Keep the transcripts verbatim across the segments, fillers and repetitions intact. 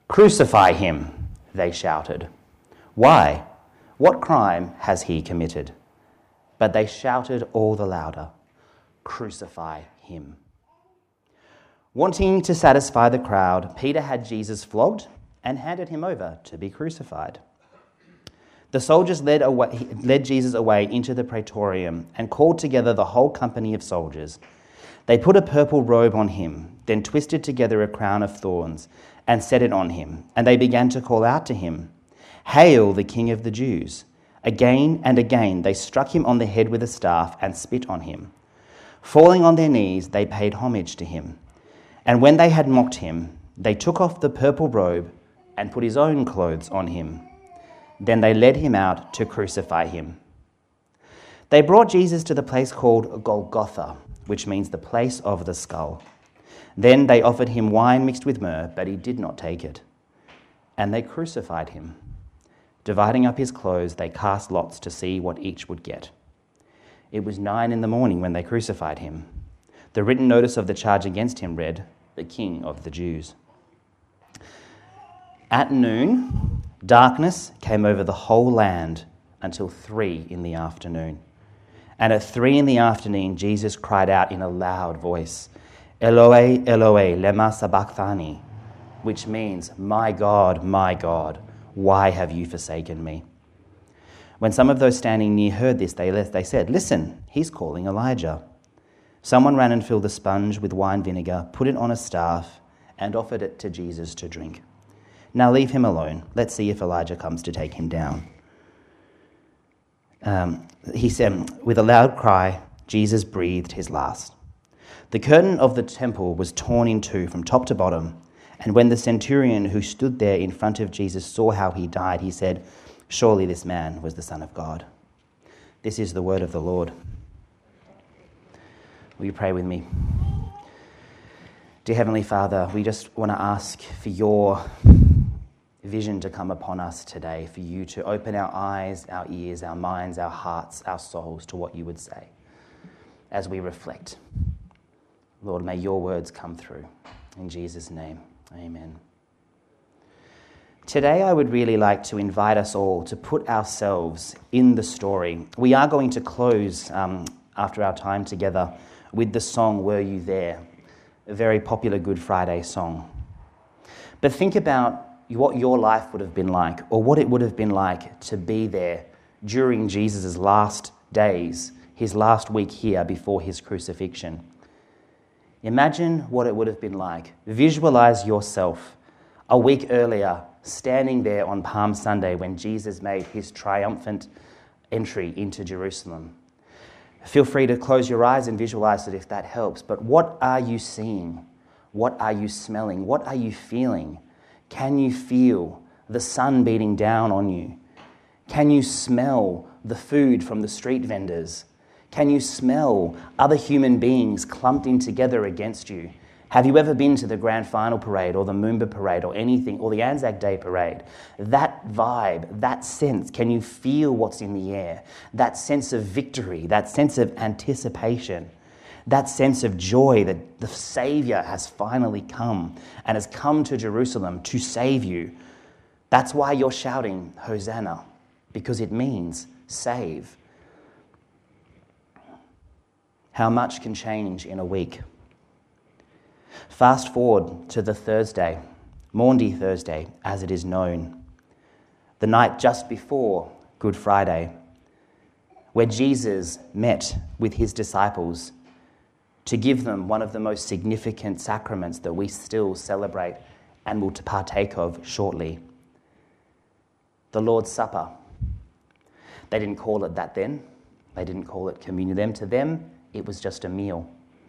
"Crucify him," they shouted. "Why? What crime has he committed?" But they shouted all the louder, "Crucify him." Wanting to satisfy the crowd, Peter had Jesus flogged and handed him over to be crucified. The soldiers led, away, led Jesus away into the praetorium and called together the whole company of soldiers. They put a purple robe on him, then twisted together a crown of thorns and set it on him, and they began to call out to him, "Hail, the King of the Jews!" Again and again they struck him on the head with a staff and spit on him. Falling on their knees, they paid homage to him. And when they had mocked him, they took off the purple robe and put his own clothes on him. Then they led him out to crucify him. They brought Jesus to the place called Golgotha, which means the place of the skull. Then they offered him wine mixed with myrrh, but he did not take it. And they crucified him. Dividing up his clothes, they cast lots to see what each would get. It was nine in the morning when they crucified him. The written notice of the charge against him read, "The King of the Jews." At noon, darkness came over the whole land until three in the afternoon. And at three in the afternoon, Jesus cried out in a loud voice, "Eloi, Eloi, lema sabachthani," which means, "My God, my God, why have you forsaken me?" When some of those standing near heard this, they, they said, "Listen, he's calling Elijah." Someone ran and filled a sponge with wine vinegar, put it on a staff, and offered it to Jesus to drink. "Now leave him alone. Let's see if Elijah comes to take him down." Um, he said, with a loud cry, Jesus breathed his last. The curtain of the temple was torn in two from top to bottom, and when the centurion who stood there in front of Jesus saw how he died, he said, "Surely this man was the Son of God." This is the word of the Lord. Will you pray with me? Dear Heavenly Father, we just want to ask for your vision to come upon us today, for you to open our eyes, our ears, our minds, our hearts, our souls to what you would say as we reflect. Lord, may your words come through. In Jesus' name, amen. Today, I would really like to invite us all to put ourselves in the story. We are going to close um, after our time together with the song, "Were You There?" a very popular Good Friday song. But think about what your life would have been like, or what it would have been like to be there during Jesus' last days, his last week here before his crucifixion. Imagine what it would have been like. Visualize yourself a week earlier, standing there on Palm Sunday when Jesus made his triumphant entry into Jerusalem. Feel free to close your eyes and visualize it if that helps. But what are you seeing? What are you smelling? What are you feeling? Can you feel the sun beating down on you? Can you smell the food from the street vendors? Can you smell other human beings clumped in together against you? Have you ever been to the Grand Final Parade or the Moomba Parade or anything, or the Anzac Day Parade? That vibe, that sense, can you feel what's in the air? That sense of victory, that sense of anticipation, that sense of joy that the Saviour has finally come and has come to Jerusalem to save you. That's why you're shouting, Hosanna, because it means save. How much can change in a week? Fast forward to the Thursday, Maundy Thursday, as it is known, the night just before Good Friday, where Jesus met with his disciples to give them one of the most significant sacraments that we still celebrate and will partake of shortly, the Lord's Supper. They didn't call it that then. They didn't call it communion then. To them, it was just a meal.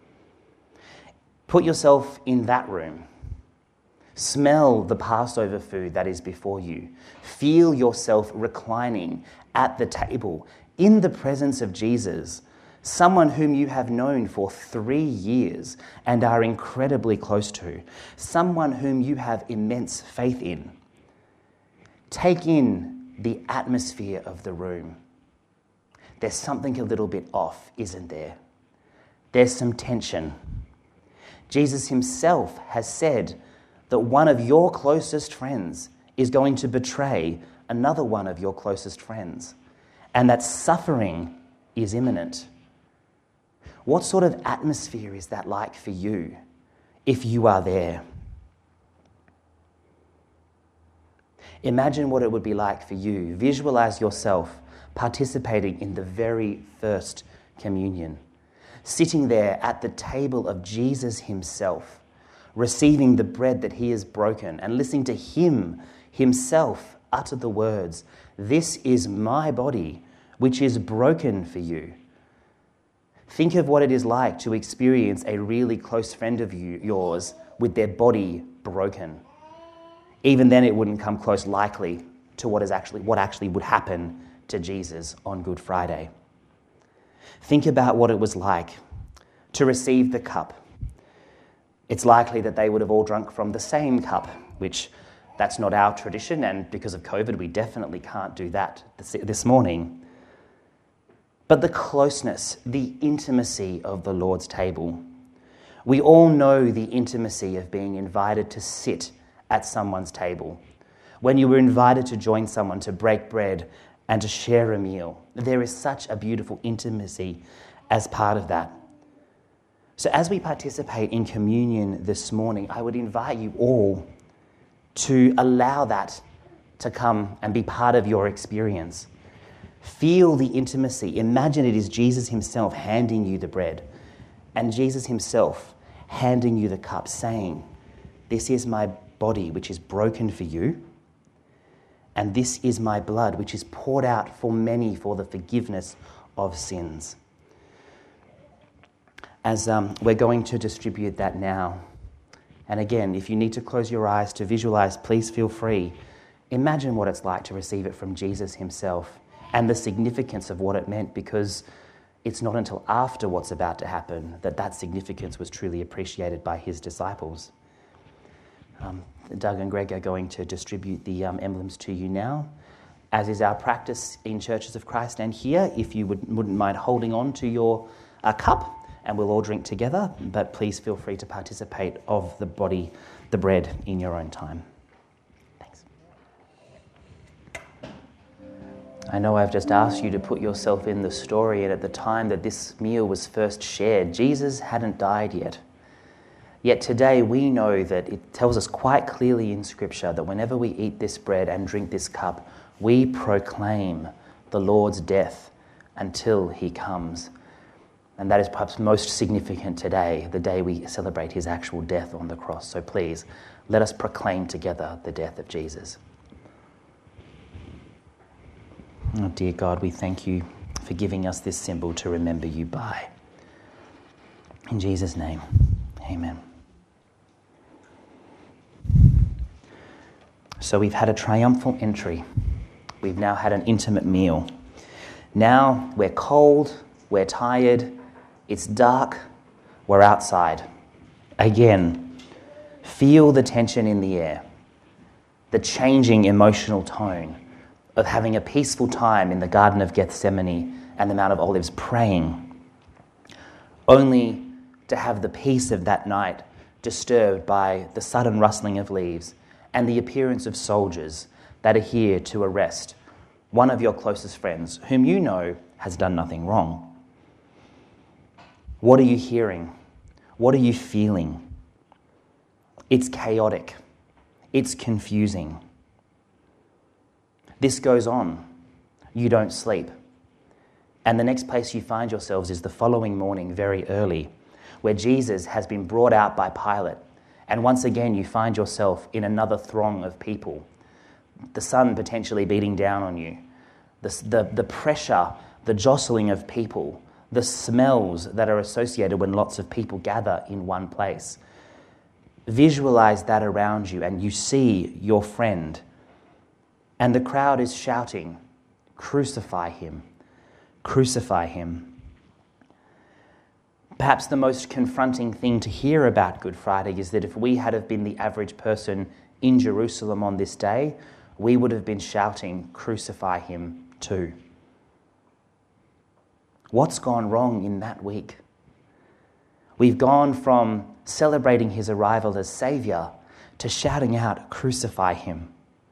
Put yourself in that room. Smell the Passover food that is before you. Feel yourself reclining at the table in the presence of Jesus, someone whom you have known for three years and are incredibly close to, someone whom you have immense faith in. Take in the atmosphere of the room. There's something a little bit off, isn't there? There's some tension. Jesus himself has said, that one of your closest friends is going to betray another one of your closest friends, and that suffering is imminent. What sort of atmosphere is that like for you if you are there? Imagine what it would be like for you. Visualize yourself participating in the very first communion, sitting there at the table of Jesus himself, receiving the bread that he has broken and listening to him himself utter the words, "This is my body, which is broken for you." Think of what it is like to experience a really close friend of you, yours with their body broken. Even then, it wouldn't come close likely to what is actually what actually would happen to Jesus on Good Friday. Think about what it was like to receive the cup. It's likely that they would have all drunk from the same cup, which that's not our tradition, and because of COVID, we definitely can't do that this, this morning. But the closeness, the intimacy of the Lord's table. We all know the intimacy of being invited to sit at someone's table. When you were invited to join someone to break bread and to share a meal, there is such a beautiful intimacy as part of that. So as we participate in communion this morning, I would invite you all to allow that to come and be part of your experience. Feel the intimacy. Imagine it is Jesus himself handing you the bread and Jesus himself handing you the cup, saying, "This is my body which is broken for you, and this is my blood which is poured out for many for the forgiveness of sins." As um, we're going to distribute that now, and again, if you need to close your eyes to visualize, please feel free. Imagine what it's like to receive it from Jesus himself and the significance of what it meant, because it's not until after what's about to happen that that significance was truly appreciated by his disciples. Um, Doug and Greg are going to distribute the um, emblems to you now, as is our practice in Churches of Christ and here. If you would, wouldn't mind holding on to your uh, cup, and we'll all drink together, but please feel free to participate of the body, the bread, in your own time. Thanks. I know I've just asked you to put yourself in the story, and at the time that this meal was first shared, Jesus hadn't died yet. Yet today we know that it tells us quite clearly in Scripture that whenever we eat this bread and drink this cup, we proclaim the Lord's death until he comes. And that is perhaps most significant today, the day we celebrate his actual death on the cross. So please, let us proclaim together the death of Jesus. Oh, dear God, we thank you for giving us this symbol to remember you by. In Jesus' name, amen. So we've had a triumphal entry. We've now had an intimate meal. Now we're cold, we're tired, it's dark, we're outside. Again, feel the tension in the air, the changing emotional tone of having a peaceful time in the Garden of Gethsemane and the Mount of Olives praying, only to have the peace of that night disturbed by the sudden rustling of leaves and the appearance of soldiers that are here to arrest one of your closest friends, whom you know has done nothing wrong. What are you hearing? What are you feeling? It's chaotic. It's confusing. This goes on. You don't sleep. And the next place you find yourselves is the following morning, very early, where Jesus has been brought out by Pilate. And once again, you find yourself in another throng of people. The sun potentially beating down on you. The, the, the pressure, the jostling of people, the smells that are associated when lots of people gather in one place. Visualize that around you, and you see your friend. And the crowd is shouting, "Crucify him, crucify him." Perhaps the most confronting thing to hear about Good Friday is that if we had have been the average person in Jerusalem on this day, we would have been shouting, "Crucify him," too. What's gone wrong in that week? We've gone from celebrating his arrival as Saviour to shouting out, "Crucify him."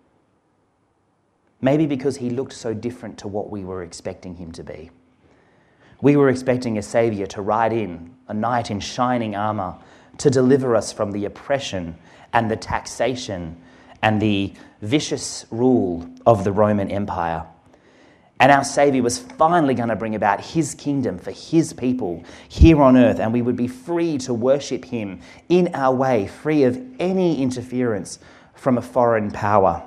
Maybe because he looked so different to what we were expecting him to be. We were expecting a saviour to ride in, a knight in shining armour, to deliver us from the oppression and the taxation and the vicious rule of the Roman Empire. And our Saviour was finally going to bring about his kingdom for his people here on earth, and we would be free to worship him in our way, free of any interference from a foreign power.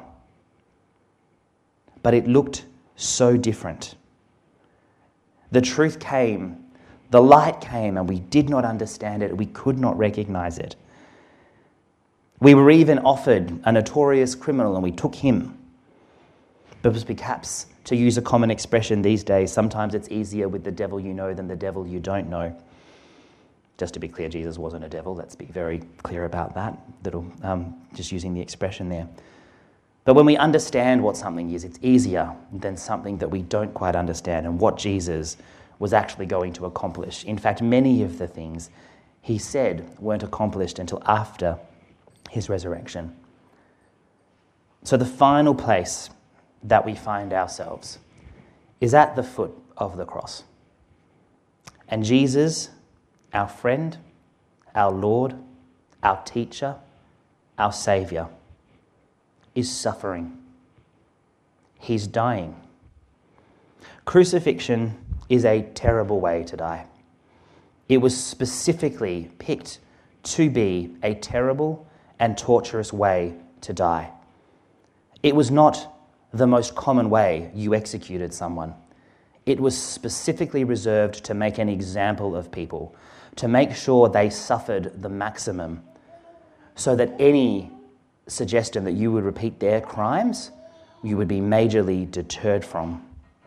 But it looked so different. The truth came, the light came, and we did not understand it. We could not recognize it. We were even offered a notorious criminal, and we took him. But perhaps, to use a common expression these days, sometimes it's easier with the devil you know than the devil you don't know. Just to be clear, Jesus wasn't a devil. Let's be very clear about that. Little, um, just using the expression there. But when we understand what something is, it's easier than something that we don't quite understand and what Jesus was actually going to accomplish. In fact, many of the things he said weren't accomplished until after his resurrection. So the final place that we find ourselves is at the foot of the cross. And Jesus, our friend, our Lord, our teacher, our Saviour, is suffering. He's dying. Crucifixion is a terrible way to die. It was specifically picked to be a terrible and torturous way to die. It was not the most common way you executed someone. It was specifically reserved to make an example of people, to make sure they suffered the maximum, so that any suggestion that you would repeat their crimes, you would be majorly deterred from.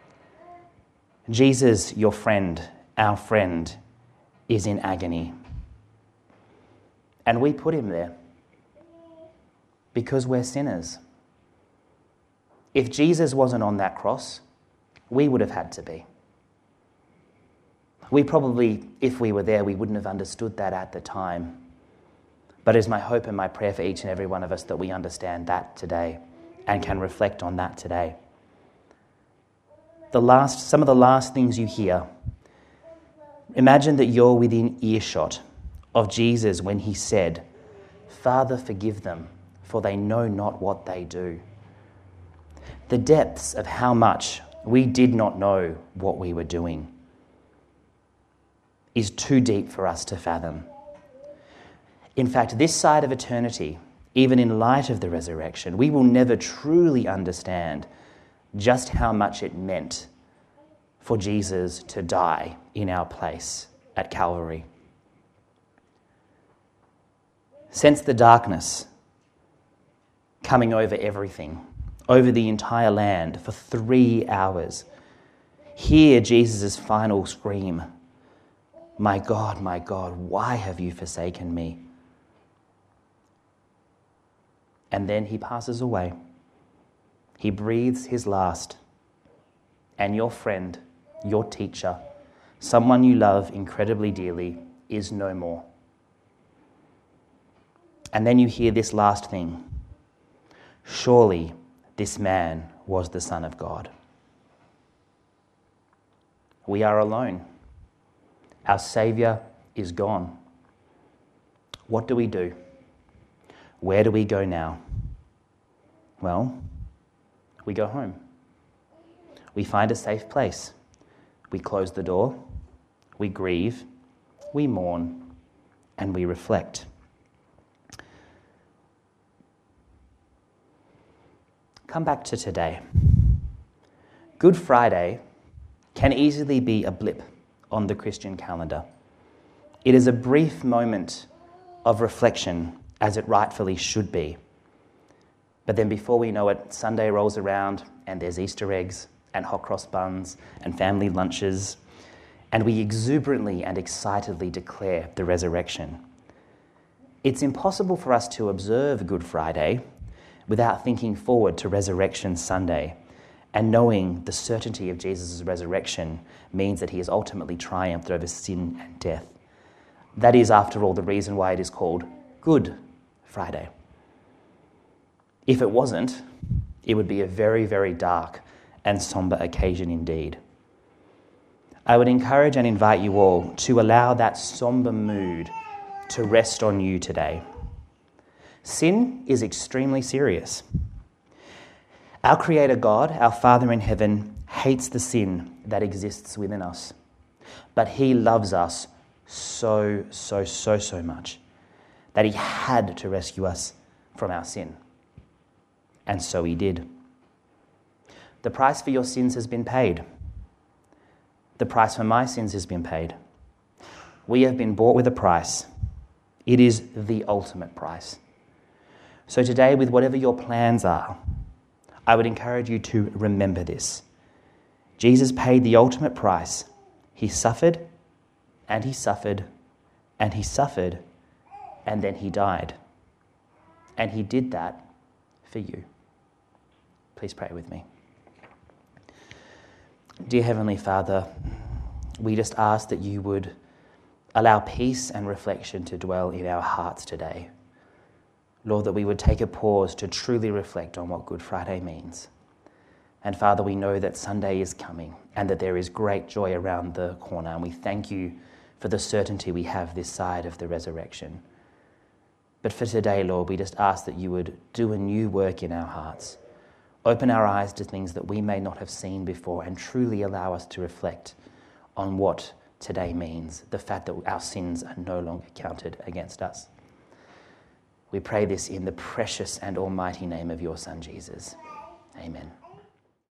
Jesus, your friend, our friend, is in agony. And we put him there because we're sinners. If Jesus wasn't on that cross, we would have had to be. We probably, if we were there, we wouldn't have understood that at the time. But it is my hope and my prayer for each and every one of us that we understand that today and can reflect on that today. The last, some of the last things you hear, imagine that you're within earshot of Jesus when he said, "Father, forgive them, for they know not what they do." The depths of how much we did not know what we were doing is too deep for us to fathom. In fact, this side of eternity, even in light of the resurrection, we will never truly understand just how much it meant for Jesus to die in our place at Calvary. Sense the darkness coming over everything, over the entire land for three hours. Hear Jesus' final scream, "My God, my God, why have you forsaken me?" And then he passes away. He breathes his last. And your friend, your teacher, someone you love incredibly dearly, is no more. And then you hear this last thing. Surely this man was the Son of God. We are alone. Our Saviour is gone. What do we do? Where do we go now? Well, we go home. We find a safe place. We close the door. We grieve. We mourn. And we reflect. Come back to today. Good Friday can easily be a blip on the Christian calendar. It is a brief moment of reflection, as it rightfully should be. But then before we know it, Sunday rolls around and there's Easter eggs and hot cross buns and family lunches, and we exuberantly and excitedly declare the resurrection. It's impossible for us to observe Good Friday without thinking forward to Resurrection Sunday and knowing the certainty of Jesus' resurrection means that he has ultimately triumphed over sin and death. That is, after all, the reason why it is called Good Friday. If it wasn't, it would be a very, very dark and somber occasion indeed. I would encourage and invite you all to allow that somber mood to rest on you today. Sin is extremely serious. Our Creator God, our Father in heaven, hates the sin that exists within us. But he loves us so, so, so, so much that he had to rescue us from our sin. And so he did. The price for your sins has been paid. The price for my sins has been paid. We have been bought with a price. It is the ultimate price. So today, with whatever your plans are, I would encourage you to remember this. Jesus paid the ultimate price. He suffered, and he suffered, and he suffered, and then he died. And he did that for you. Please pray with me. Dear Heavenly Father, we just ask that you would allow peace and reflection to dwell in our hearts today. Lord, that we would take a pause to truly reflect on what Good Friday means. And Father, we know that Sunday is coming and that there is great joy around the corner. And we thank you for the certainty we have this side of the resurrection. But for today, Lord, we just ask that you would do a new work in our hearts. Open our eyes to things that we may not have seen before and truly allow us to reflect on what today means, the fact that our sins are no longer counted against us. We pray this in the precious and almighty name of your Son, Jesus. Amen.